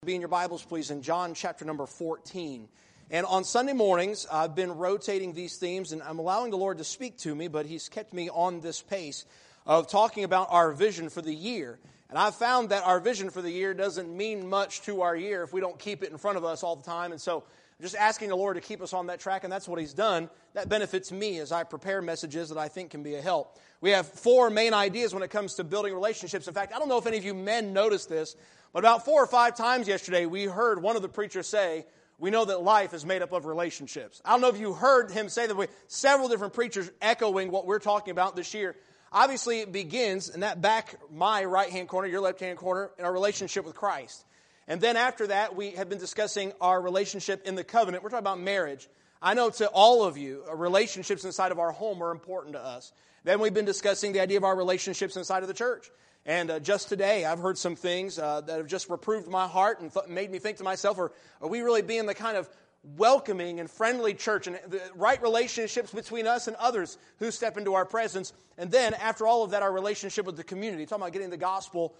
Be in your Bibles, please, in John chapter number 14. And on Sunday mornings, I've been rotating these themes, and I'm allowing the Lord to speak to me, but He's kept me on this pace of talking about our vision for the year. And I've found that our vision for the year doesn't mean much to our year if we don't keep it in front of us all the time. And so I'm just asking the Lord to keep us on that track, and that's what He's done. That benefits me as I prepare messages that I think can be a help. We have four main ideas when it comes to building relationships. In fact, I don't know if any of you men noticed this, but about 4 or 5 times yesterday, we heard one of the preachers say, we know that life is made up of relationships. I don't know if you heard him say that. Several different preachers echoing what we're talking about this year. Obviously, it begins in that back, my right-hand corner, your left-hand corner, in our relationship with Christ. And then after that, we have been discussing our relationship in the covenant. We're talking about marriage. I know to all of you, relationships inside of our home are important to us. Then we've been discussing the idea of our relationships inside of the church. And just today, I've heard some things that have just reproved my heart and made me think to myself, are we really being the kind of welcoming and friendly church and the right relationships between us and others who step into our presence? And then, after all of that, our relationship with the community. Talking about getting the gospel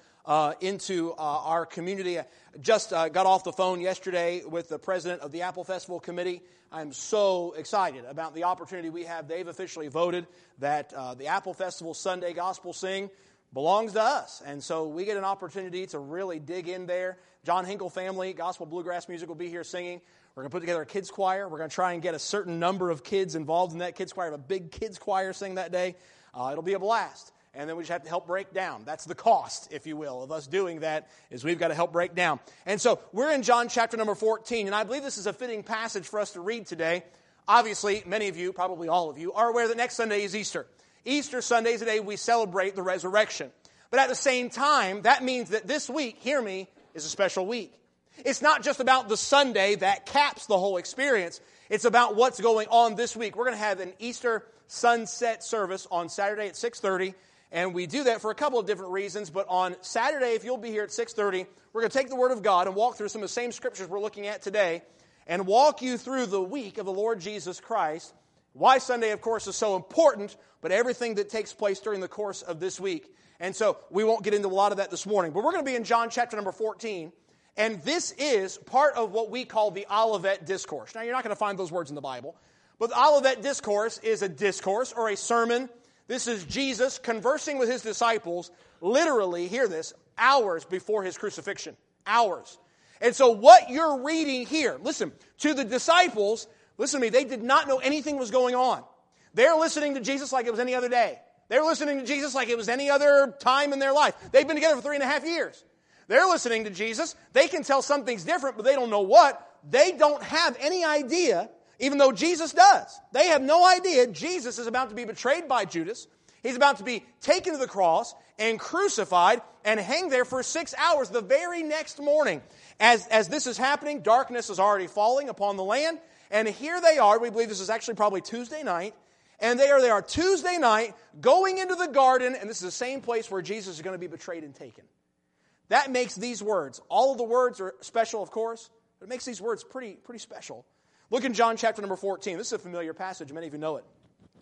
into our community. I just got off the phone yesterday with the president of the Apple Festival Committee. I'm so excited about the opportunity we have. They've officially voted that the Apple Festival Sunday Gospel Sing belongs to us. And so we get an opportunity to really dig in there. John Hinkle family, gospel bluegrass music will be here singing. We're going to put together a kids choir. We're going to try and get a certain number of kids involved in that kids choir. We have a big kids choir sing that day. It'll be a blast. And then we just have to help break down. That's the cost, if you will, of us doing that, is we've got to help break down. And so we're in John chapter number 14, and I believe this is a fitting passage for us to read today. Obviously, many of you, probably all of you, are aware that next Sunday is Easter. Easter Sunday is the day we celebrate the resurrection. But at the same time, that means that this week, hear me, is a special week. It's not just about the Sunday that caps the whole experience. It's about what's going on this week. We're going to have an Easter sunset service on Saturday at 6:30. And we do that for a couple of different reasons. But on Saturday, if you'll be here at 6:30, we're going to take the Word of God and walk through some of the same scriptures we're looking at today and walk you through the week of the Lord Jesus Christ. Why Sunday, of course, is so important, but everything that takes place during the course of this week. And so we won't get into a lot of that this morning. But we're going to be in John chapter number 14. And this is part of what we call the Olivet Discourse. Now, you're not going to find those words in the Bible. But the Olivet Discourse is a discourse or a sermon. This is Jesus conversing with His disciples, literally, hear this, hours before His crucifixion. Hours. And so what you're reading here, listen, to the disciples, listen to me, they did not know anything was going on. They're listening to Jesus like it was any other day. They're listening to Jesus like it was any other time in their life. They've been together for 3.5 years. They're listening to Jesus. They can tell something's different, but they don't know what. They don't have any idea, even though Jesus does. They have no idea Jesus is about to be betrayed by Judas. He's about to be taken to the cross and crucified and hang there for 6 hours the very next morning. As this is happening, darkness is already falling upon the land. And here they are. We believe this is actually probably Tuesday night. And they are Tuesday night going into the garden. And this is the same place where Jesus is going to be betrayed and taken. That makes these words, all of the words are special, of course, but it makes these words pretty special. Look in John chapter number 14. This is a familiar passage. Many of you know it.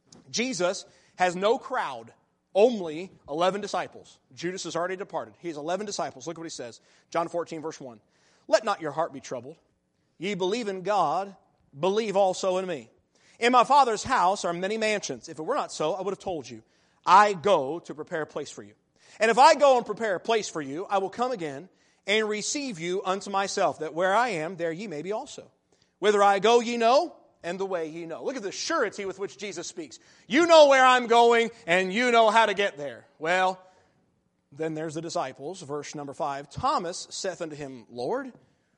Jesus has no crowd, only 11 disciples. Judas has already departed. He has 11 disciples. Look what he says. John 14, verse 1. Let not your heart be troubled. Ye believe in God, believe also in me. In my Father's house are many mansions. If it were not so, I would have told you. I go to prepare a place for you. And if I go and prepare a place for you, I will come again and receive you unto myself, that where I am, there ye may be also. Whither I go ye know, and the way ye know. Look at the surety with which Jesus speaks. You know where I'm going, and you know how to get there. Well, then there's the disciples, verse number 5. Thomas saith unto him, Lord,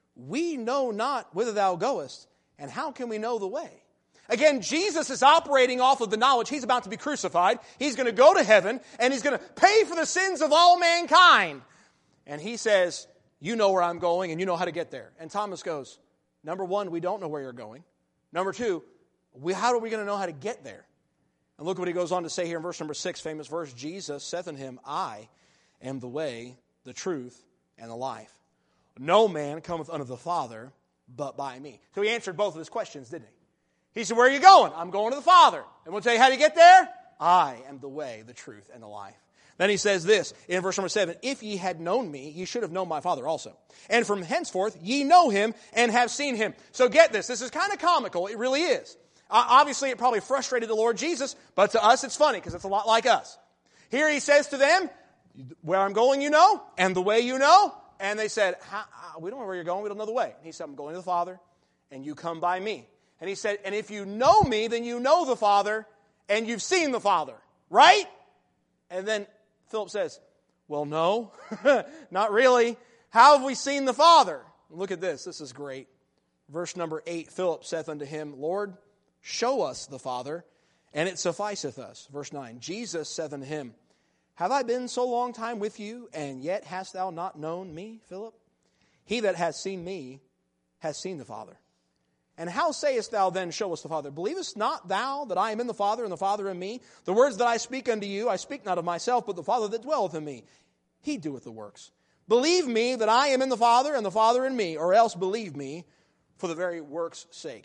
we know not whither thou goest, and how can we know the way? Again, Jesus is operating off of the knowledge He's about to be crucified. He's going to go to heaven, and He's going to pay for the sins of all mankind. And He says, you know where I'm going, and you know how to get there. And Thomas goes, number one, we don't know where you're going. Number two, how are we going to know how to get there? And look what He goes on to say here in verse number 6, famous verse. Jesus saith unto him, I am the way, the truth, and the life. No man cometh unto the Father but by me. So He answered both of his questions, didn't He? He said, where are you going? I'm going to the Father. And we'll tell you how to get there. I am the way, the truth, and the life. Then he says this in verse number 7, if ye had known me, ye should have known my Father also. And from henceforth ye know him and have seen him. So get this. This is kind of comical. It really is. Obviously, it probably frustrated the Lord Jesus, but to us it's funny because it's a lot like us. Here he says to them, where I'm going you know, and the way you know. And they said, we don't know where you're going, we don't know the way. And he said, I'm going to the Father, and you come by me. And he said, and if you know me, then you know the Father, and you've seen the Father. Right? And then Philip says, well, no, not really. How have we seen the Father? Look at this. This is great. Verse number 8, Philip saith unto him, Lord, show us the Father, and it sufficeth us. Verse 9, Jesus saith unto him, have I been so long time with you, and yet hast thou not known me, Philip? He that hath seen me has seen the Father. And how sayest thou then, show us the Father? Believest not thou that I am in the Father, and the Father in me? The words that I speak unto you, I speak not of myself, but the Father that dwelleth in me. He doeth the works. Believe me that I am in the Father, and the Father in me, or else believe me for the very work's sake.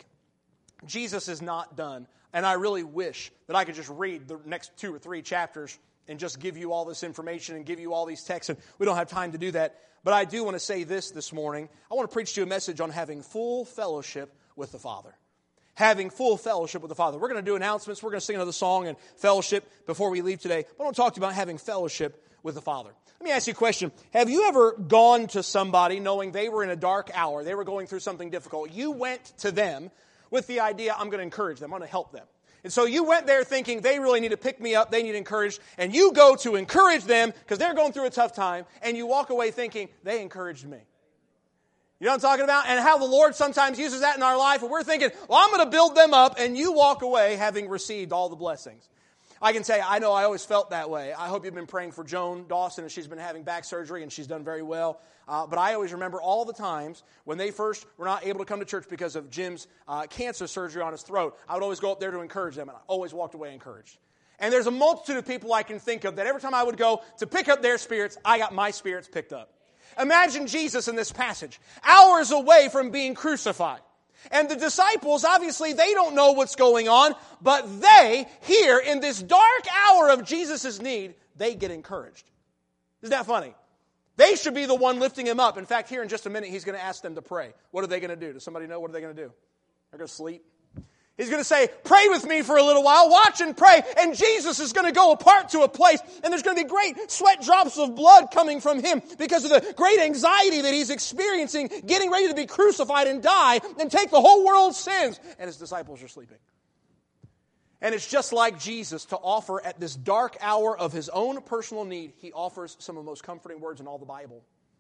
Jesus is not done, and I really wish that I could just read the next 2 or 3 chapters and just give you all this information and give you all these texts, and we don't have time to do that. But I do want to say this morning. I want to preach to you a message on having full fellowship with the Father. Having full fellowship with the Father. We're going to do announcements. We're going to sing another song and fellowship before we leave today. But I want to talk to you about having fellowship with the Father. Let me ask you a question. Have you ever gone to somebody knowing they were in a dark hour, they were going through something difficult? You went to them with the idea, I'm going to encourage them, I'm going to help them. And so you went there thinking they really need to pick me up, they need encouraged, and you go to encourage them because they're going through a tough time, and you walk away thinking, they encouraged me. You know what I'm talking about? And how the Lord sometimes uses that in our life, and we're thinking, well, I'm going to build them up, and you walk away having received all the blessings. I can say, I know I always felt that way. I hope you've been praying for Joan Dawson, and she's been having back surgery, and she's done very well. But I always remember all the times when they first were not able to come to church because of Jim's cancer surgery on his throat. I would always go up there to encourage them, and I always walked away encouraged. And there's a multitude of people I can think of that every time I would go to pick up their spirits, I got my spirits picked up. Imagine Jesus in this passage, hours away from being crucified. And the disciples, obviously, they don't know what's going on, but they, here in this dark hour of Jesus' need, they get encouraged. Isn't that funny? They should be the one lifting him up. In fact, here in just a minute, he's going to ask them to pray. What are they going to do? Does somebody know what are they going to do? They're going to sleep. He's going to say, pray with me for a little while, watch and pray, and Jesus is going to go apart to a place, and there's going to be great sweat drops of blood coming from him because of the great anxiety that he's experiencing, getting ready to be crucified and die and take the whole world's sins. And his disciples are sleeping. And it's just like Jesus to offer at this dark hour of his own personal need, he offers some of the most comforting words in all the Bible.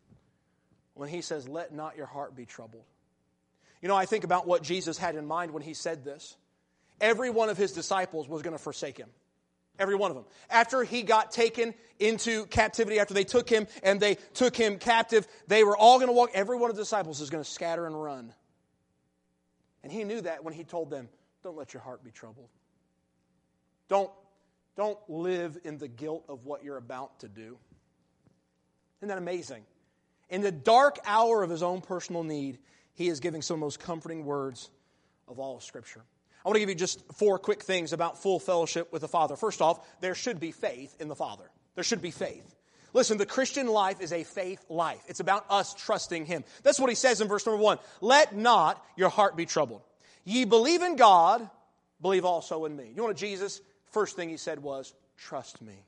When he says, let not your heart be troubled. You know, I think about what Jesus had in mind when he said this. Every one of his disciples was going to forsake him. Every one of them. After he got taken into captivity, after they took him and they took him captive, they were all going to walk. Every one of the disciples is going to scatter and run. And he knew that when he told them, don't let your heart be troubled. Don't live in the guilt of what you're about to do. Isn't that amazing? In the dark hour of his own personal need, he is giving some of the most comforting words of all of Scripture. I want to give you just 4 quick things about full fellowship with the Father. First off, there should be faith in the Father. There should be faith. Listen, the Christian life is a faith life. It's about us trusting him. That's what he says in verse number 1. Let not your heart be troubled. Ye believe in God, believe also in me. You know what Jesus, first thing he said was, trust me.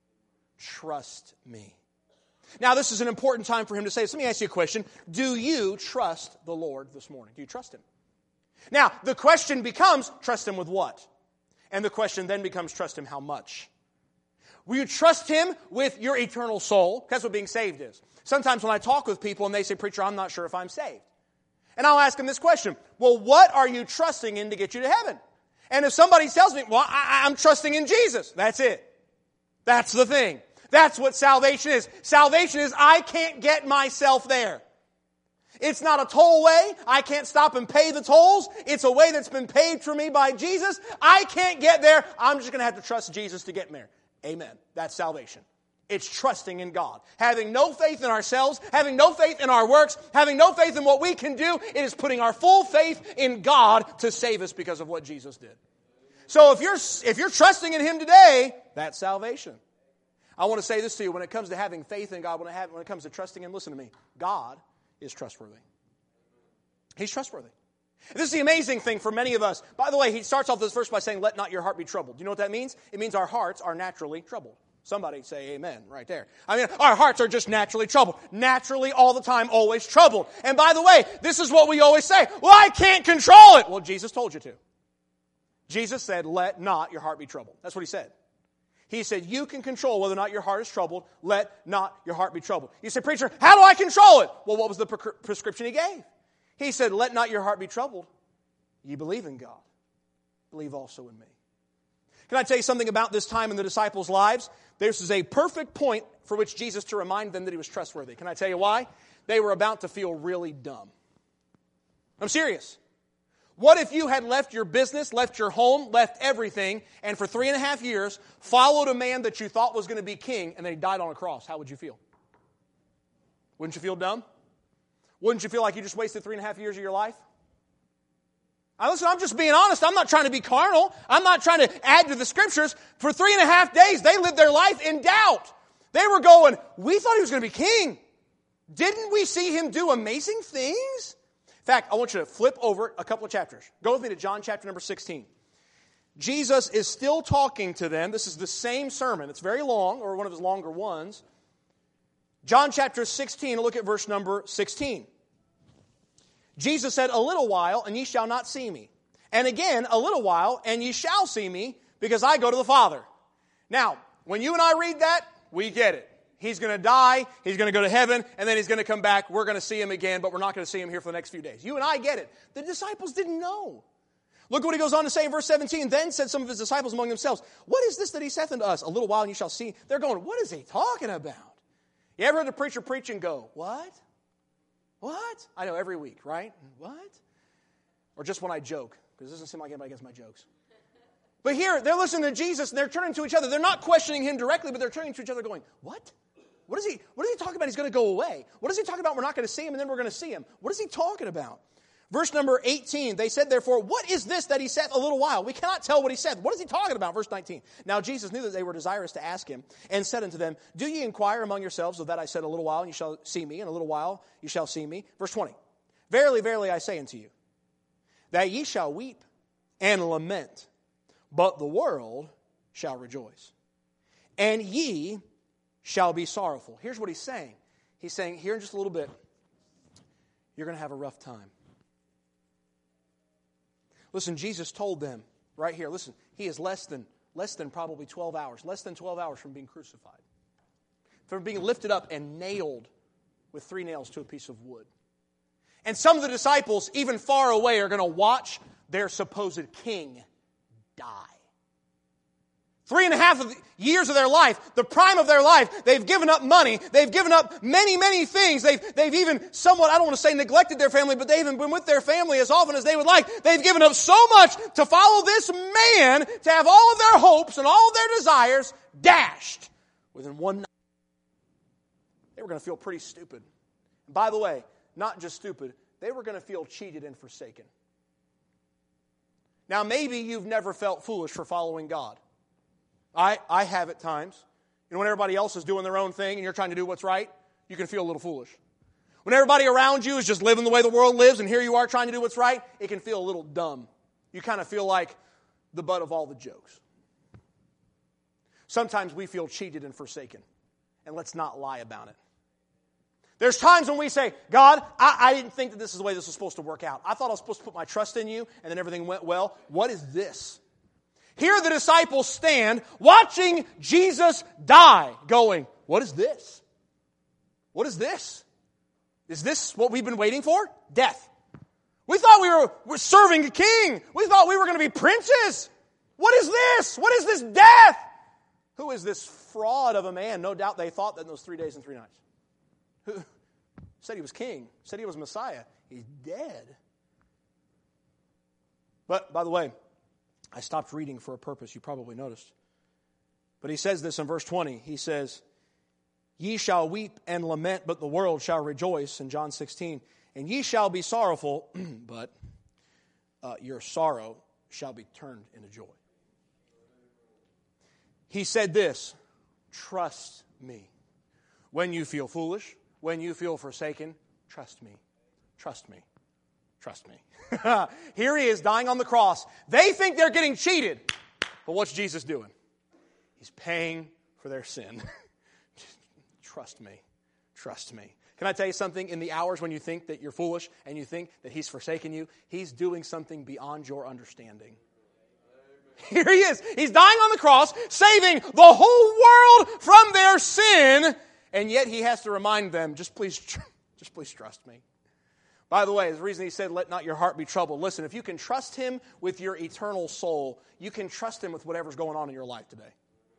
Trust me. Now, this is an important time for him to say this. Let me ask you a question. Do you trust the Lord this morning? Do you trust him? Now, the question becomes, trust him with what? And the question then becomes, trust him how much? Will you trust him with your eternal soul? That's what being saved is. Sometimes when I talk with people and they say, preacher, I'm not sure if I'm saved. And I'll ask them this question. Well, what are you trusting in to get you to heaven? And if somebody tells me, well, I'm trusting in Jesus. That's it. That's the thing. That's what salvation is. Salvation is I can't get myself there. It's not a tollway. I can't stop and pay the tolls. It's a way that's been paid for me by Jesus. I can't get there. I'm just going to have to trust Jesus to get there. Amen. That's salvation. It's trusting in God. Having no faith in ourselves, having no faith in our works, having no faith in what we can do, it is putting our full faith in God to save us because of what Jesus did. So if you're trusting in him today, that's salvation. I want to say this to you. When it comes to having faith in God, when it comes to trusting Him, listen to me. God is trustworthy. He's trustworthy. This is the amazing thing for many of us. By the way, he starts off this verse by saying, let not your heart be troubled. You know what that means? It means our hearts are naturally troubled. Somebody say amen right there. I mean, our hearts are just naturally troubled. Naturally, all the time, always troubled. And by the way, this is what we always say. Well, I can't control it. Well, Jesus told you to. Jesus said, let not your heart be troubled. That's what He said. He said, you can control whether or not your heart is troubled. Let not your heart be troubled. You say, preacher, how do I control it? Well, what was the prescription He gave? He said, let not your heart be troubled. You believe in God. Believe also in me. Can I tell you something about this time in the disciples' lives? This is a perfect point for which Jesus to remind them that He was trustworthy. Can I tell you why? They were about to feel really dumb. I'm serious. What if you had left your business, left your home, left everything, and for 3.5 years followed a man that you thought was going to be king, and then he died on a cross? How would you feel? Wouldn't you feel dumb? Wouldn't you feel like you just wasted 3.5 years of your life? Listen, I'm just being honest. I'm not trying to be carnal. I'm not trying to add to the Scriptures. For 3.5 days, they lived their life in doubt. They were going, we thought He was going to be king. Didn't we see Him do amazing things? In fact, I want you to flip over a couple of chapters. Go with me to John chapter number 16. Jesus is still talking to them. This is the same sermon. It's very long, or one of His longer ones. John chapter 16, look at verse number 16. Jesus said, a little while, and ye shall not see me. And again, a little while, and ye shall see me, because I go to the Father. Now, when you and I read that, we get it. He's going to die, He's going to go to heaven, and then He's going to come back. We're going to see Him again, but we're not going to see Him here for the next few days. You and I get it. The disciples didn't know. Look what He goes on to say in verse 17. Then said some of His disciples among themselves, what is this that He saith unto us? A little while, and you shall see. They're going, what is He talking about? You ever heard a preacher preach and go, what? What? I know, every week, right? What? Or just when I joke, because it doesn't seem like anybody gets my jokes. But here, they're listening to Jesus, and they're turning to each other. They're not questioning Him directly, but they're turning to each other going, what? What is he talking about? He's going to go away. What is He talking about? We're not going to see Him, and then we're going to see Him. What is He talking about? Verse number 18, they said, therefore, what is this that He saith a little while? We cannot tell what He said. What is He talking about? Verse 19. Now Jesus knew that they were desirous to ask Him, and said unto them, do ye inquire among yourselves of that I said a little while, and you shall see me, and a little while you shall see me? Verse 20. Verily, verily, I say unto you, that ye shall weep and lament, but the world shall rejoice. And ye shall be sorrowful. Here's what He's saying. He's saying, here in just a little bit, you're going to have a rough time. Listen, Jesus told them right here, listen, He is less than probably 12 hours, less than 12 hours from being crucified, from being lifted up and nailed with 3 nails to a piece of wood. And some of the disciples, even far away, are going to watch their supposed king die. 3.5 years of their life, the prime of their life, they've given up money. They've given up many, many things. They've even somewhat, I don't want to say neglected their family, but they haven't been with their family as often as they would like. They've given up so much to follow this man, to have all of their hopes and all of their desires dashed within one night. They were going to feel pretty stupid. And by the way, not just stupid, they were going to feel cheated and forsaken. Now, maybe you've never felt foolish for following God. I have at times. You know, when everybody else is doing their own thing and you're trying to do what's right, you can feel a little foolish. When everybody around you is just living the way the world lives and here you are trying to do what's right, it can feel a little dumb. You kind of feel like the butt of all the jokes. Sometimes we feel cheated and forsaken, and let's not lie about it. There's times when we say, God, I didn't think that this is the way this was supposed to work out. I thought I was supposed to put my trust in you, and then everything went well. What is this? Here the disciples stand watching Jesus die, going, what is this? What is this? Is this what we've been waiting for? Death. We thought we were serving a king. We thought we were going to be princes. What is this? What is this death? Who is this fraud of a man? No doubt they thought that in those 3 days and 3 nights. Who said He was king, said He was Messiah. He's dead. But, by the way, I stopped reading for a purpose. You probably noticed. But He says this in verse 20. He says, ye shall weep and lament, but the world shall rejoice, in John 16. And ye shall be sorrowful, but your sorrow shall be turned into joy. He said this, trust me. When you feel foolish, when you feel forsaken, trust me. Trust me. Trust me. Here he is dying on the cross. They think they're getting cheated. But what's Jesus doing? He's paying for their sin. Trust me. Trust me. Can I tell you something? In the hours when you think that you're foolish and you think that he's forsaken you, he's doing something beyond your understanding. Here he is. He's dying on the cross, saving the whole world from their sin. And yet he has to remind them, just please trust me. By the way, the reason he said, let not your heart be troubled. Listen, if you can trust him with your eternal soul, you can trust him with whatever's going on in your life today.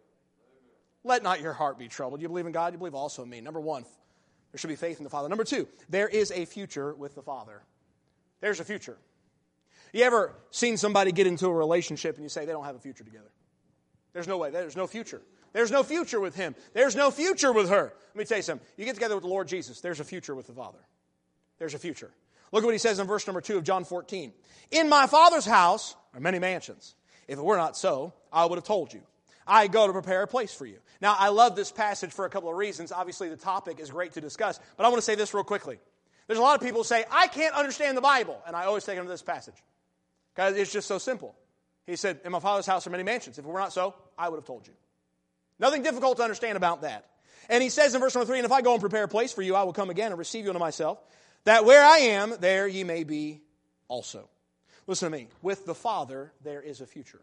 Let not your heart be troubled. You believe in God, you believe also in me. Number one, there should be faith in the Father. Number two, there is a future with the Father. There's a future. You ever seen somebody get into a relationship and you say they don't have a future together? There's no way. There's no future. There's no future with him. There's no future with her. Let me tell you something. You get together with the Lord Jesus, there's a future with the Father. There's a future. Look at what he says in verse number 2 of John 14. In my Father's house are many mansions. If it were not so, I would have told you. I go to prepare a place for you. Now, I love this passage for a couple of reasons. Obviously, the topic is great to discuss, but I want to say this real quickly. There's a lot of people who say, I can't understand the Bible, and I always take them to this passage because it's just so simple. He said, in my Father's house are many mansions. If it were not so, I would have told you. Nothing difficult to understand about that. And he says in verse number 3, and if I go and prepare a place for you, I will come again and receive you unto myself, that where I am, there ye may be also. Listen to me. With the Father, there is a future.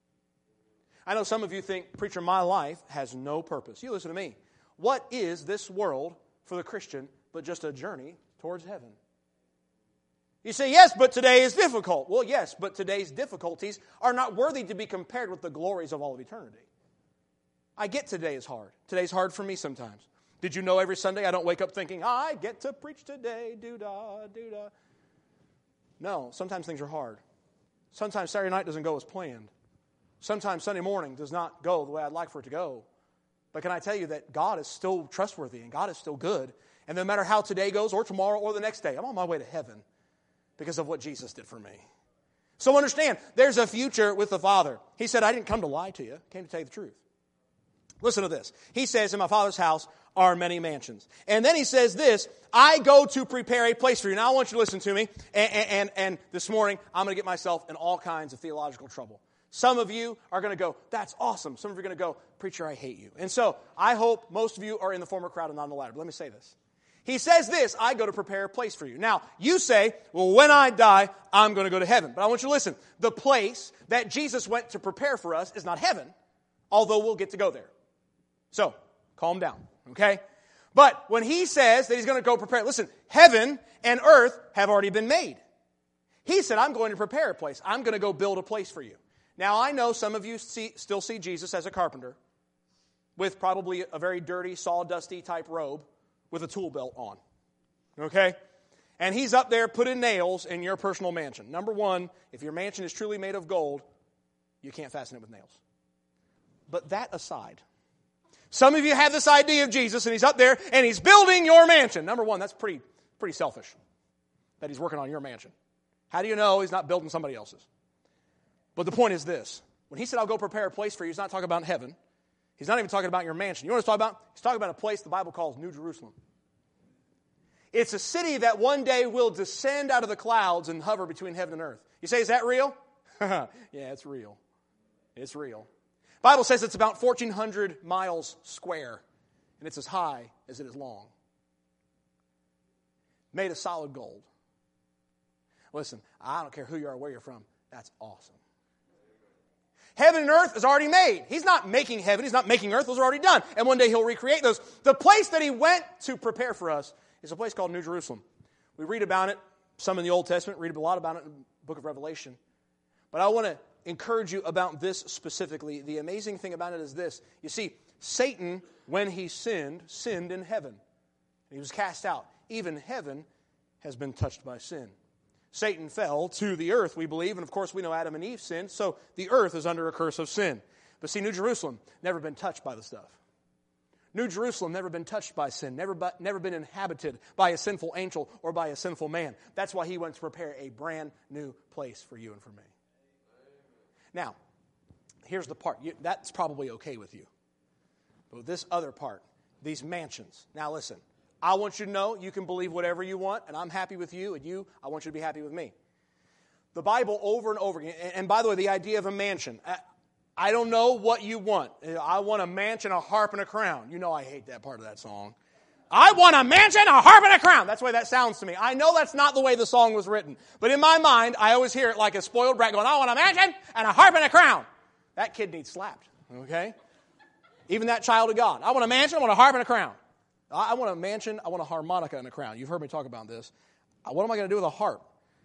I know some of you think, preacher, my life has no purpose. You listen to me. What is this world for the Christian but just a journey towards heaven? You say, yes, but today is difficult. Well, yes, but today's difficulties are not worthy to be compared with the glories of all of eternity. I get today is hard. Today's hard for me sometimes. Did you know every Sunday I don't wake up thinking, I get to preach today, doo-dah, doo-dah. No, sometimes things are hard. Sometimes Saturday night doesn't go as planned. Sometimes Sunday morning does not go the way I'd like for it to go. But can I tell you that God is still trustworthy and God is still good. And no matter how today goes or tomorrow or the next day, I'm on my way to heaven because of what Jesus did for me. So understand, there's a future with the Father. He said, I didn't come to lie to you. I came to tell you the truth. Listen to this. He says, in my Father's house are many mansions. And then he says this, I go to prepare a place for you. Now I want you to listen to me. And this morning, I'm going to get myself in all kinds of theological trouble. Some of you are going to go, that's awesome. Some of you are going to go, preacher, I hate you. And so I hope most of you are in the former crowd and not in the latter. But let me say this. He says this, I go to prepare a place for you. Now, you say, well, when I die, I'm going to go to heaven. But I want you to listen. The place that Jesus went to prepare for us is not heaven, although we'll get to go there. So, calm down, okay? But when he says that he's going to go prepare, listen, heaven and earth have already been made. He said, I'm going to prepare a place. I'm going to go build a place for you. Now, I know some of you still see Jesus as a carpenter with probably a very dirty, sawdusty type robe with a tool belt on, okay? And he's up there putting nails in your personal mansion. Number one, if your mansion is truly made of gold, you can't fasten it with nails. But that aside, some of you have this idea of Jesus, and he's up there, and he's building your mansion. Number one, that's pretty selfish, that he's working on your mansion. How do you know he's not building somebody else's? But the point is this. When he said, I'll go prepare a place for you, he's not talking about heaven. He's not even talking about your mansion. You know what he's talking about? He's talking about a place the Bible calls New Jerusalem. It's a city that one day will descend out of the clouds and hover between heaven and earth. You say, is that real? Yeah, it's real. It's real. The Bible says it's about 1,400 miles square, and it's as high as it is long. Made of solid gold. Listen, I don't care who you are or where you're from. That's awesome. Heaven and earth is already made. He's not making heaven. He's not making earth. Those are already done. And one day he'll recreate those. The place that he went to prepare for us is a place called New Jerusalem. We read about it, some in the Old Testament, read a lot about it in the book of Revelation. But I want to encourage you about this specifically. The amazing thing about it is this. You see, Satan, when he sinned in heaven. He was cast out. Even heaven has been touched by sin. Satan fell to the earth, we believe, and of course we know Adam and Eve sinned, so the earth is under a curse of sin. But see, New Jerusalem, never been touched by the stuff. New Jerusalem, never been touched by sin, never been inhabited by a sinful angel or by a sinful man. That's why he went to prepare a brand new place for you and for me. Now, here's the part. That's probably okay with you. But with this other part, these mansions. Now listen, I want you to know you can believe whatever you want, and I'm happy with you, and I want you to be happy with me. The Bible over and over again, and by the way, the idea of a mansion, I don't know what you want. I want a mansion, a harp, and a crown. You know I hate that part of that song. I want a mansion, a harp, and a crown. That's the way that sounds to me. I know that's not the way the song was written. But in my mind, I always hear it like a spoiled brat going, I want a mansion, and a harp, and a crown. That kid needs slapped, okay? Even that child of God. I want a mansion, I want a harp, and a crown. I want a mansion, I want a harmonica, and a crown. You've heard me talk about this. What am I going to do with a harp?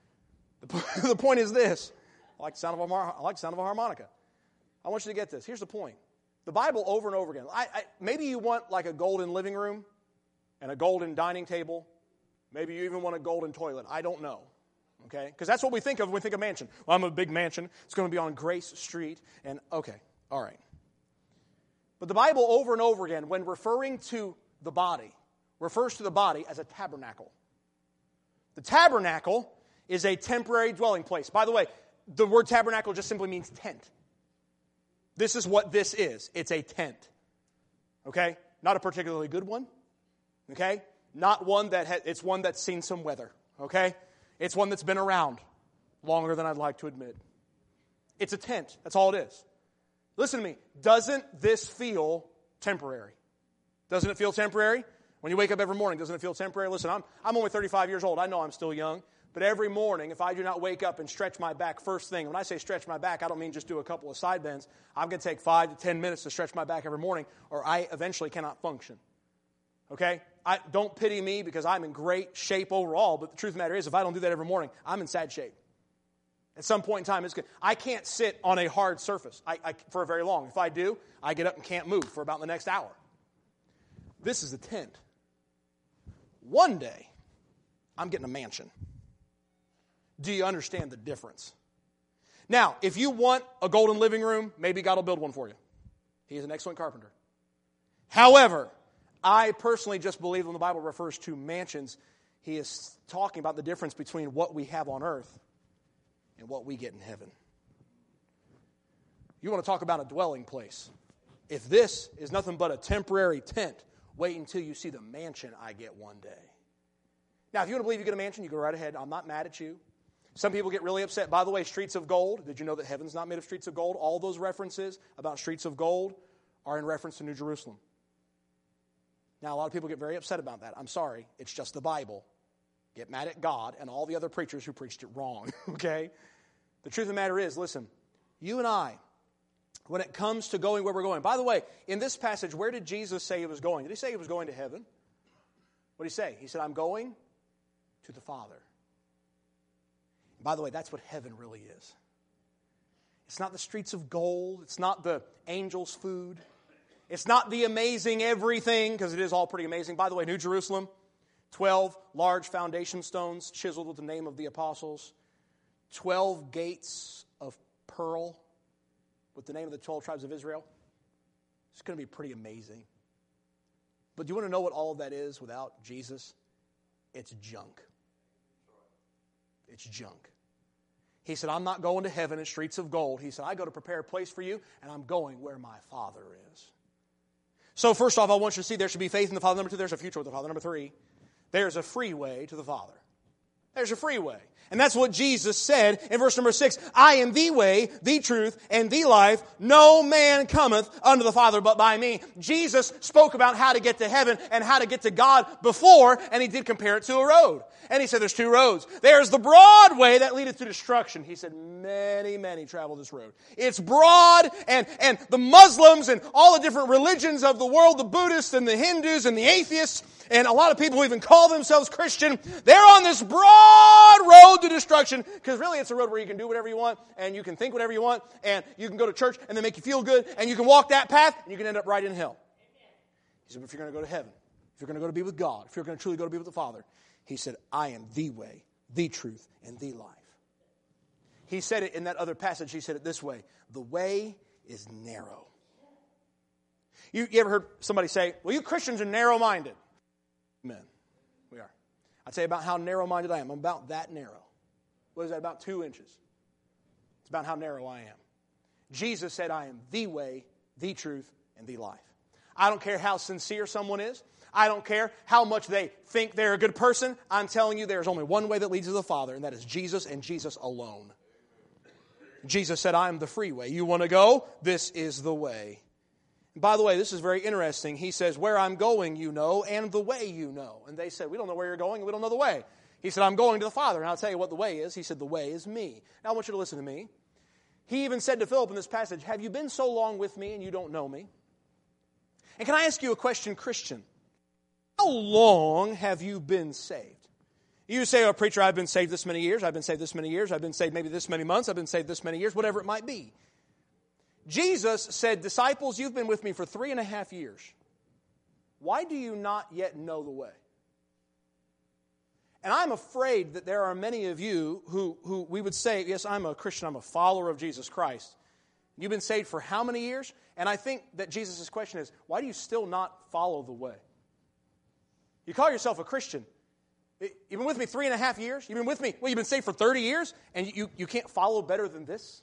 The point is this. I like the sound of a harmonica. I want you to get this. Here's the point. The Bible over and over again. Maybe you want like a golden living room and a golden dining table. Maybe you even want a golden toilet. I don't know. Okay? Because that's what we think of when we think of mansion. Well, I'm a big mansion. It's going to be on Grace Street. And okay, all right. But the Bible over and over again, when referring to the body, refers to the body as a tabernacle. The tabernacle is a temporary dwelling place. By the way, the word tabernacle just simply means tent. This is what this is. It's a tent. Okay? Not a particularly good one. Okay? Not one it's one that's seen some weather. Okay? It's one that's been around longer than I'd like to admit. It's a tent. That's all it is. Listen to me. Doesn't this feel temporary? Doesn't it feel temporary? When you wake up every morning, doesn't it feel temporary? Listen, I'm only 35 years old. I know I'm still young. But every morning, if I do not wake up and stretch my back first thing, when I say stretch my back, I don't mean just do a couple of side bends. I'm going to take 5 to 10 minutes to stretch my back every morning, or I eventually cannot function. Okay? Don't pity me because I'm in great shape overall, but the truth of the matter is, if I don't do that every morning, I'm in sad shape. At some point in time, it's good. I can't sit on a hard surface for very long. If I do, I get up and can't move for about the next hour. This is a tent. One day, I'm getting a mansion. Do you understand the difference? Now, if you want a golden living room, maybe God will build one for you. He is an excellent carpenter. However, I personally just believe when the Bible refers to mansions, he is talking about the difference between what we have on earth and what we get in heaven. You want to talk about a dwelling place. If this is nothing but a temporary tent, wait until you see the mansion I get one day. Now, if you want to believe you get a mansion, you go right ahead. I'm not mad at you. Some people get really upset. By the way, streets of gold. Did you know that heaven's not made of streets of gold? All those references about streets of gold are in reference to New Jerusalem. Now, a lot of people get very upset about that. I'm sorry. It's just the Bible. Get mad at God and all the other preachers who preached it wrong. Okay? The truth of the matter is, listen, you and I, when it comes to going where we're going. By the way, in this passage, where did Jesus say he was going? Did he say he was going to heaven? What did he say? He said, I'm going to the Father. By the way, that's what heaven really is. It's not the streets of gold. It's not the angels' food. It's not the amazing everything, because it is all pretty amazing. By the way, New Jerusalem, 12 large foundation stones chiseled with the name of the apostles, 12 gates of pearl with the name of the 12 tribes of Israel. It's going to be pretty amazing. But do you want to know what all of that is without Jesus? It's junk. It's junk. He said, I'm not going to heaven in streets of gold. He said, I go to prepare a place for you, and I'm going where my Father is. So first off, I want you to see there should be faith in the Father. Number 2, there's a future with the Father. Number 3, there's a free way to the Father. There's a free way. And that's what Jesus said in verse number 6. I am the way, the truth, and the life. No man cometh unto the Father but by me. Jesus spoke about how to get to heaven and how to get to God before, and he did compare it to a road. And he said there's 2 roads. There's the broad way that leadeth to destruction. He said many travel this road. It's broad, and the Muslims and all the different religions of the world, the Buddhists and the Hindus and the atheists, and a lot of people who even call themselves Christian, they're on this broad road to destruction, because really it's a road where you can do whatever you want, and you can think whatever you want, and you can go to church and then make you feel good, and you can walk that path, and you can end up right in hell. He said, but if you're going to go to heaven, if you're going to go to be with God, if you're going to truly go to be with the Father, he said, I am the way, the truth, and the life. He said it in that other passage, he said it this way, the way is narrow. You ever heard somebody say, well, you Christians are narrow-minded? Amen. We are. I'd say about how narrow-minded I am. I'm about that narrow. What is that, about 2 inches? It's about how narrow I am. Jesus said, I am the way, the truth, and the life. I don't care how sincere someone is. I don't care how much they think they're a good person. I'm telling you, there's only one way that leads to the Father, and that is Jesus and Jesus alone. Jesus said, I am the free way. You want to go? This is the way. And by the way, this is very interesting. He says, where I'm going you know, and the way you know. And they said, we don't know where you're going, and we don't know the way. He said, I'm going to the Father, and I'll tell you what the way is. He said, the way is me. Now I want you to listen to me. He even said to Philip in this passage, have you been so long with me and you don't know me? And can I ask you a question, Christian? How long have you been saved? You say, oh, preacher, I've been saved this many years, I've been saved this many years, I've been saved maybe this many months, I've been saved this many years, whatever it might be. Jesus said, disciples, you've been with me for 3.5 years. Why do you not yet know the way? And I'm afraid that there are many of you who we would say, yes, I'm a Christian, I'm a follower of Jesus Christ. You've been saved for how many years? And I think that Jesus' question is, why do you still not follow the way? You call yourself a Christian. You've been with me 3.5 years? You've been with me, you've been saved for 30 years? And you can't follow better than this?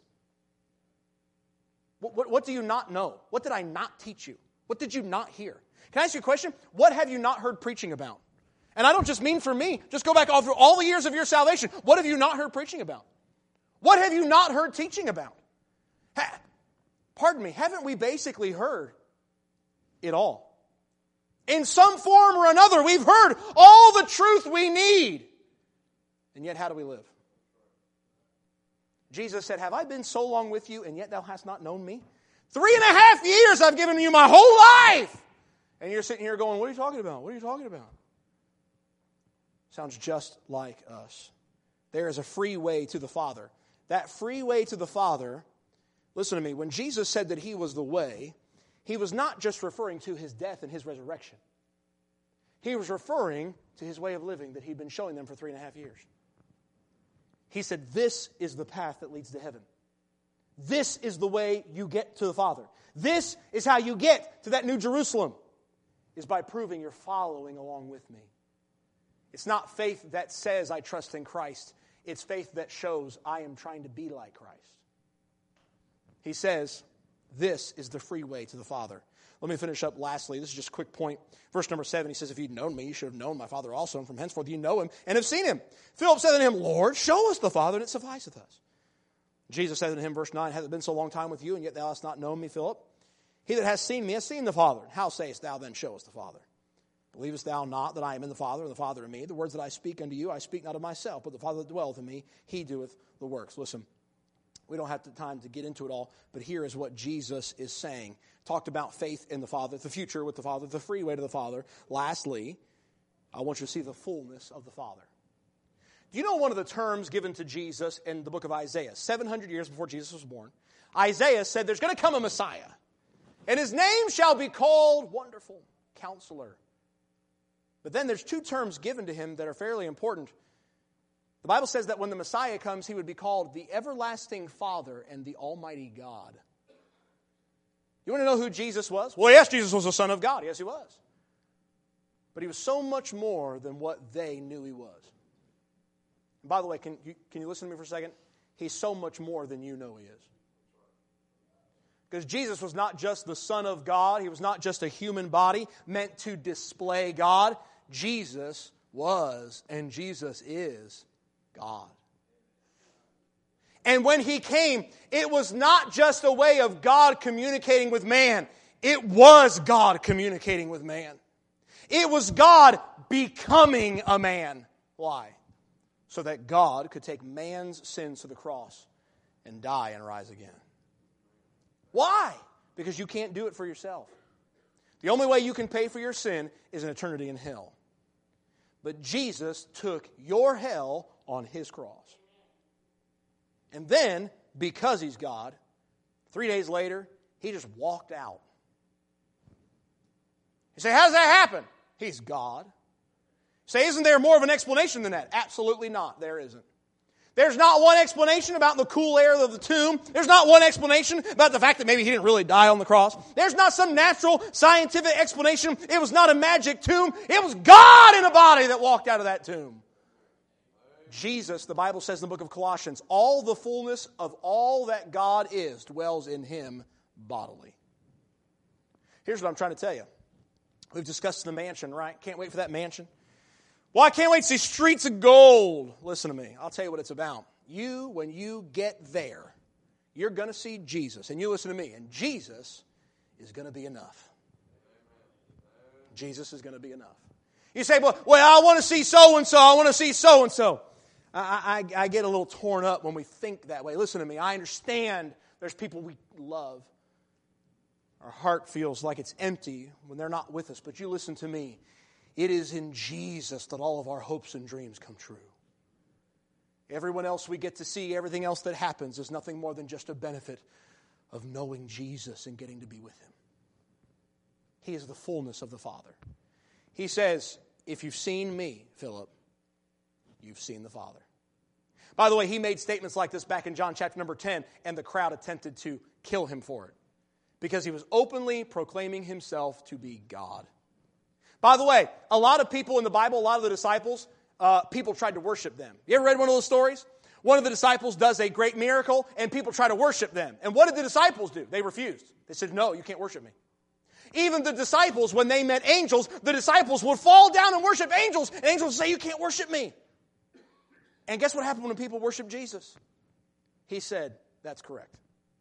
What do you not know? What did I not teach you? What did you not hear? Can I ask you a question? What have you not heard preaching about? And I don't just mean for me. Just go back through all the years of your salvation. What have you not heard preaching about? What have you not heard teaching about? Pardon me, haven't we basically heard it all? In some form or another, we've heard all the truth we need. And yet, how do we live? Jesus said, have I been so long with you, and yet thou hast not known me? 3.5 years I've given you my whole life. And you're sitting here going, what are you talking about? What are you talking about? Sounds just like us. There is a free way to the Father. That free way to the Father, listen to me, when Jesus said that He was the way, He was not just referring to His death and His resurrection. He was referring to His way of living that He'd been showing them for 3.5 years. He said, this is the path that leads to heaven. This is the way you get to the Father. This is how you get to that New Jerusalem, is by proving you're following along with me. It's not faith that says, I trust in Christ. It's faith that shows I am trying to be like Christ. He says, this is the free way to the Father. Let me finish up lastly. This is just a quick point. Verse number 7, he says, if you'd known me, you should have known my Father also, and from henceforth you know Him and have seen Him. Philip said unto Him, Lord, show us the Father, and it sufficeth us. Jesus said unto him, verse 9, hath it been so long time with you, and yet thou hast not known me, Philip? He that hath seen me hath seen the Father. How sayest thou then, show us the Father? Believest thou not that I am in the Father, and the Father in me? The words that I speak unto you, I speak not of myself, but the Father that dwelleth in me, He doeth the works. Listen, we don't have the time to get into it all, but here is what Jesus is saying. Talked about faith in the Father, the future with the Father, the free way to the Father. Lastly, I want you to see the fullness of the Father. Do you know one of the terms given to Jesus in the book of Isaiah? 700 years before Jesus was born, Isaiah said there's going to come a Messiah, and His name shall be called Wonderful Counselor. But then there's 2 terms given to Him that are fairly important. The Bible says that when the Messiah comes, He would be called the Everlasting Father and the Almighty God. You want to know who Jesus was? Well, yes, Jesus was the Son of God. Yes, He was. But He was so much more than what they knew He was. And by the way, can you listen to me for a second? He's so much more than you know He is. Because Jesus was not just the Son of God. He was not just a human body meant to display God. Jesus was and Jesus is God. And when He came, it was not just a way of God communicating with man. It was God communicating with man. It was God becoming a man. Why? So that God could take man's sins to the cross and die and rise again. Why? Because you can't do it for yourself. The only way you can pay for your sin is an eternity in hell. But Jesus took your hell on His cross. And then, because He's God, 3 days later, He just walked out. You say, how does that happen? He's God. You say, isn't there more of an explanation than that? Absolutely not. There isn't. There's not one explanation about the cool air of the tomb. There's not one explanation about the fact that maybe He didn't really die on the cross. There's not some natural, scientific explanation. It was not a magic tomb. It was God in a body that walked out of that tomb. Jesus, the Bible says in the book of Colossians, all the fullness of all that God is dwells in Him bodily. Here's what I'm trying to tell you. We've discussed the mansion, right? Can't wait for that mansion. Well, I can't wait to see streets of gold. Listen to me. I'll tell you what it's about. When you get there, you're going to see Jesus. And you listen to me. And Jesus is going to be enough. Jesus is going to be enough. You say, well, I want to see so-and-so. I want to see so-and-so. I get a little torn up when we think that way. Listen to me. I understand there's people we love. Our heart feels like it's empty when they're not with us. But you listen to me. It is in Jesus that all of our hopes and dreams come true. Everyone else we get to see, everything else that happens is nothing more than just a benefit of knowing Jesus and getting to be with Him. He is the fullness of the Father. He says, if you've seen me, Philip, you've seen the Father. By the way, He made statements like this back in John chapter number 10, and the crowd attempted to kill Him for it, because He was openly proclaiming Himself to be God. By the way, a lot of people in the Bible, a lot of the disciples, people tried to worship them. You ever read one of those stories? One of the disciples does a great miracle, and people try to worship them. And what did the disciples do? They refused. They said, no, you can't worship me. Even the disciples, when they met angels, the disciples would fall down and worship angels. And angels would say, you can't worship me. And guess what happened when people worshiped Jesus? He said, that's correct.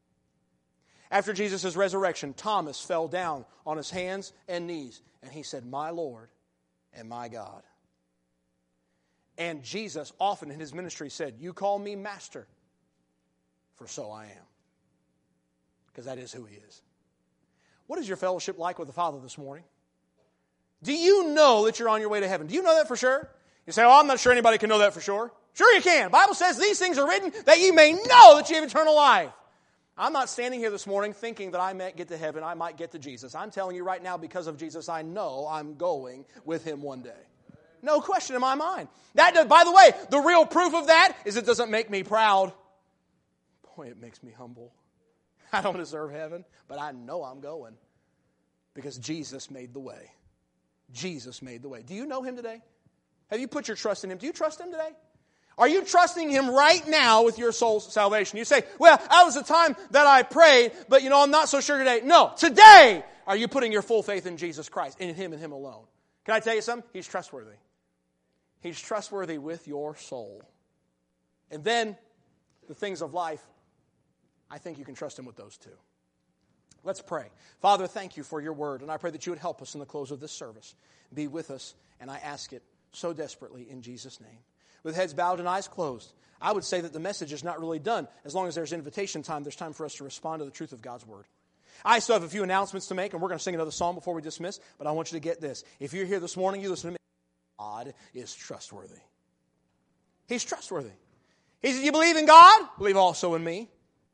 After Jesus' resurrection, Thomas fell down on his hands and knees. And he said, my Lord and my God. And Jesus often in His ministry said, you call me Master, for so I am. Because that is who He is. What is your fellowship like with the Father this morning? Do you know that you're on your way to heaven? Do you know that for sure? You say, I'm not sure anybody can know that for sure. Sure you can. The Bible says these things are written that you may know that you have eternal life. I'm not standing here this morning thinking that I might get to heaven, I might get to Jesus. I'm telling you right now, because of Jesus, I know I'm going with Him one day. No question in my mind. That, by the way, the real proof of that is it doesn't make me proud. Boy, it makes me humble. I don't deserve heaven, but I know I'm going because Jesus made the way. Jesus made the way. Do you know Him today? Have you put your trust in Him? Do you trust Him today? Are you trusting Him right now with your soul's salvation? You say, well, that was the time that I prayed, but I'm not so sure today. No, today are you putting your full faith in Jesus Christ, in Him and Him alone. Can I tell you something? He's trustworthy. He's trustworthy with your soul. And then the things of life, I think you can trust Him with those too. Let's pray. Father, thank You for Your word, and I pray that You would help us in the close of this service. Be with us, and I ask it so desperately in Jesus' name. With heads bowed and eyes closed, I would say that the message is not really done. As long as there's invitation time, there's time for us to respond to the truth of God's word. I still have a few announcements to make, and we're going to sing another song before we dismiss, but I want you to get this. If you're here this morning, you listen to me. God is trustworthy. He's trustworthy. He said, you believe in God? Believe also in me.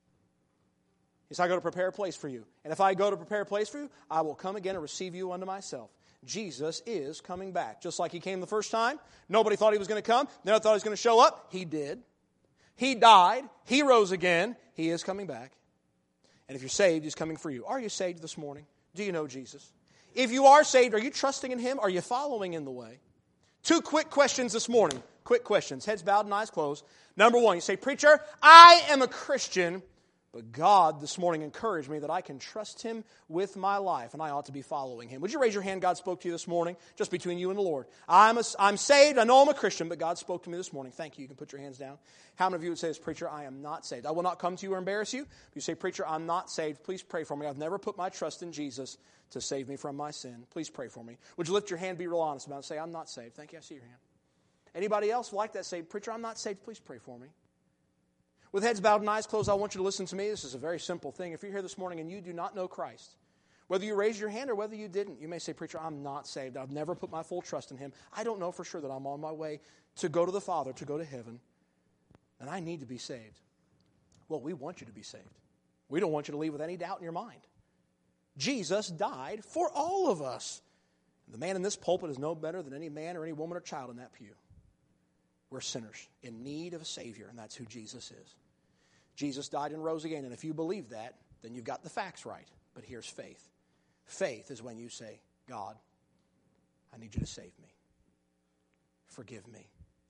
He said, I go to prepare a place for you. And if I go to prepare a place for you, I will come again and receive you unto myself. Jesus is coming back. Just like He came the first time. Nobody thought He was going to come. Never thought He was going to show up. He did. He died. He rose again. He is coming back. And if you're saved, He's coming for you. Are you saved this morning? Do you know Jesus? If you are saved, are you trusting in Him? Are you following in the way? 2 quick questions this morning. Quick questions. Heads bowed and eyes closed. Number 1, you say, preacher, I am a Christian, but God this morning encouraged me that I can trust Him with my life, and I ought to be following Him. Would you raise your hand? God spoke to you this morning, just between you and the Lord. I'm saved. I know I'm a Christian, but God spoke to me this morning. Thank you. You can put your hands down. How many of you would say this, preacher, I am not saved? I will not come to you or embarrass you. If you say, preacher, I'm not saved, please pray for me. I've never put my trust in Jesus to save me from my sin. Please pray for me. Would you lift your hand, be real honest about it, and say, I'm not saved. Thank you. I see your hand. Anybody else like that say, preacher, I'm not saved. Please pray for me. With heads bowed and eyes closed, I want you to listen to me. This is a very simple thing. If you're here this morning and you do not know Christ, whether you raised your hand or whether you didn't, you may say, preacher, I'm not saved. I've never put my full trust in Him. I don't know for sure that I'm on my way to go to the Father, to go to heaven, and I need to be saved. Well, we want you to be saved. We don't want you to leave with any doubt in your mind. Jesus died for all of us. The man in this pulpit is no better than any man or any woman or child in that pew. We're sinners in need of a Savior, and that's who Jesus is. Jesus died and rose again, and if you believe that, then you've got the facts right. But here's faith. Faith is when you say, God, I need You to save me. Forgive me.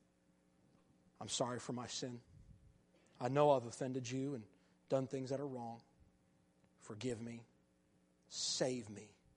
I'm sorry for my sin. I know I've offended You and done things that are wrong. Forgive me. Save me.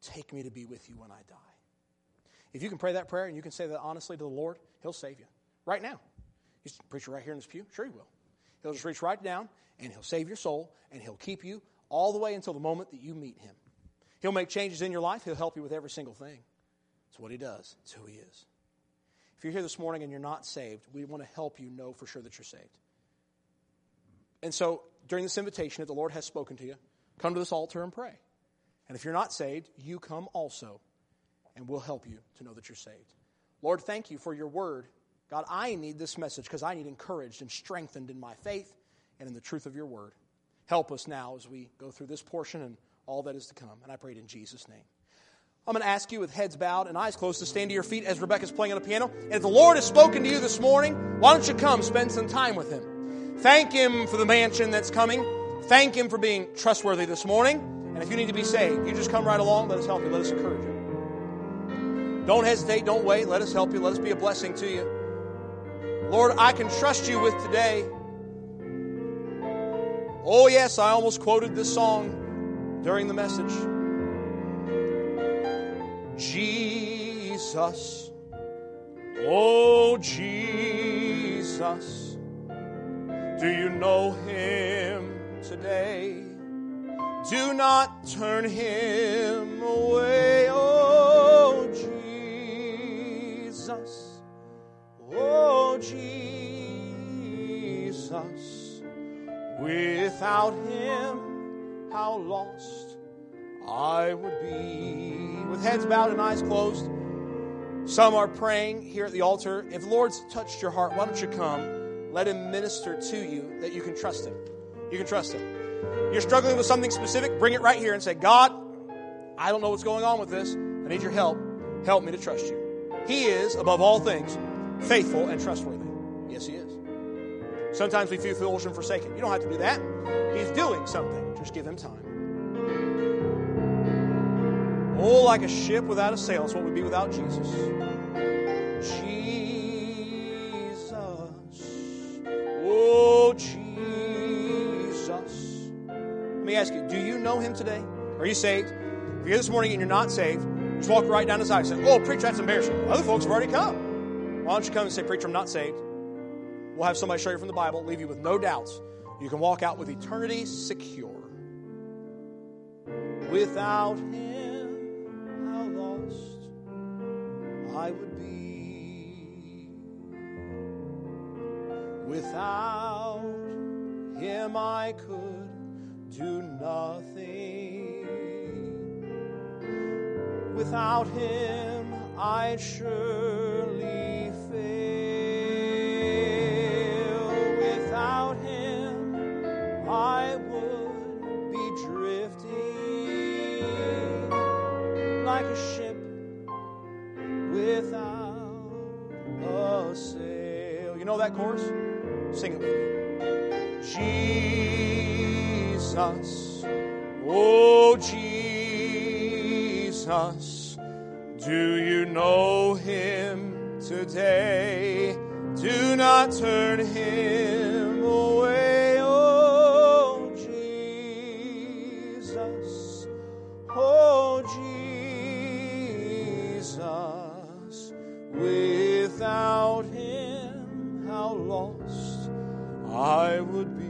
take me to be with you when I die. If you can pray that prayer and you can say that honestly to the Lord, He'll save you. Right now. He's a preacher right here in this pew. Sure He will. He'll just reach right down and He'll save your soul and He'll keep you all the way until the moment that you meet Him. He'll make changes in your life. He'll help you with every single thing. That's what He does. It's who He is. If you're here this morning and you're not saved, we want to help you know for sure that you're saved. And so during this invitation, if the Lord has spoken to you, come to this altar and pray. And if you're not saved, you come also, and we'll help you to know that you're saved. Lord, thank you for your word. God, I need this message because I need encouraged and strengthened in my faith and in the truth of your word. Help us now as we go through this portion and all that is to come. And I pray it in Jesus' name. I'm going to ask you with heads bowed and eyes closed to stand to your feet as Rebecca's playing on the piano. And if the Lord has spoken to you this morning, why don't you come spend some time with Him? Thank Him for the mansion that's coming. Thank Him for being trustworthy this morning. And if you need to be saved, you just come right along. Let us help you. Let us encourage you. Don't hesitate. Don't wait. Let us help you. Let us be a blessing to you. Lord, I can trust you with today. Oh, yes, I almost quoted this song during the message. Jesus, oh Jesus, do you know Him today? Do not turn Him away, oh Jesus, oh Jesus. Without Him, how lost I would be. With heads bowed and eyes closed, some are praying here at the altar. If the Lord's touched your heart, why don't you come? Let Him minister to you that you can trust Him. You can trust Him. You're struggling with something specific, bring it right here and say, God, I don't know what's going on with this. I need your help. Help me to trust you. He is, above all things, faithful and trustworthy. Yes, He is. Sometimes we feel foolish and forsaken. You don't have to do that. He's doing something. Just give Him time. Oh, like a ship without a sail is what we'd be without Jesus. Jesus. Oh, Jesus. Let me ask you, do you know Him today? Are you saved? If you're here this morning and you're not saved, just walk right down His aisle and say, oh, preacher, that's embarrassing. Other folks have already come. Why don't you come and say, preacher, I'm not saved. We'll have somebody show you from the Bible, leave you with no doubts. You can walk out with eternity secure. Without Him, I would be. Without Him I could do nothing. Without Him I'd surely fail. Without Him I would be drifting like a ship without a sail. You know that chorus? Sing it with me. Jesus, oh Jesus, do you know Him today? Do not turn Him away, oh Jesus, oh Jesus. Without Him, how lost I would be.